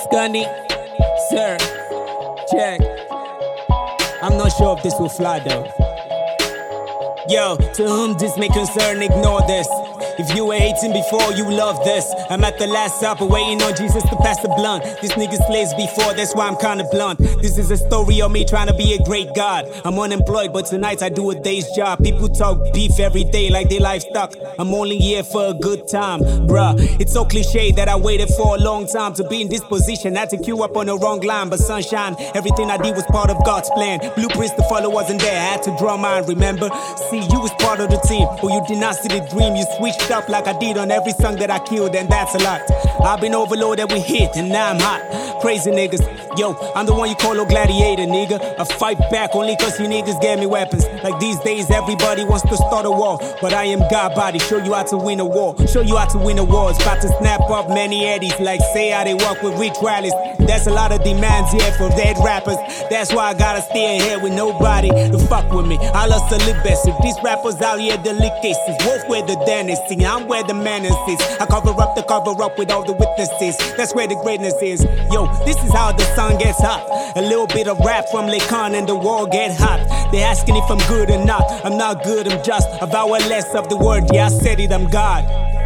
Gunny, sir, check. I'm not sure if this will fly though. Yo, to whom this may concern, ignore this. If you were hating before, you love this. I'm at the last supper waiting on Jesus to pass the blunt. These niggas slaves before, that's why I'm kinda blunt. This is a story of me trying to be a great God. I'm unemployed, but tonight I do a day's job. People talk beef every day like they livestock. I'm only here for a good time, bruh. It's so cliche that I waited for a long time to be in this position. Had to queue up on the wrong line, but sunshine, everything I did was part of God's plan. Blueprints to follow wasn't there, I had to draw mine, remember? See, you was part of the team, but you did not see the dream. You switched up like I did on every song that I killed, and that's a lot. I've been overloaded with hit, and now I'm hot. Crazy niggas, yo, I'm the one you call a gladiator, nigga. I fight back only cause you niggas gave me weapons. Like these days, everybody wants to start a war, but I am God body, show you how to win a war. Show you how to win a war. It's about to snap up many eddies, like say how they walk with Rich Riley's. There's a lot of demands here for dead rappers. That's why I gotta stay ahead with nobody to fuck with me. I lost a little best. If these rappers out here, the lick cases. Wolf where the dentist is, I'm where the menace is. I cover up the cover up with all the witnesses. That's where the greatness is. Yo, this is how the sun gets hot. A little bit of rap from Lacan and the wall get hot. They asking if I'm good or not. I'm not good, I'm just a vowel less of the word. Yeah, I said it, I'm God.